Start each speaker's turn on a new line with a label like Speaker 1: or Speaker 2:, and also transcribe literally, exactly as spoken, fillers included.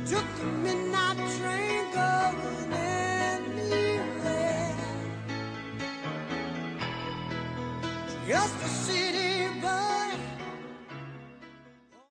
Speaker 1: Took the midnight train going anywhere. Just a city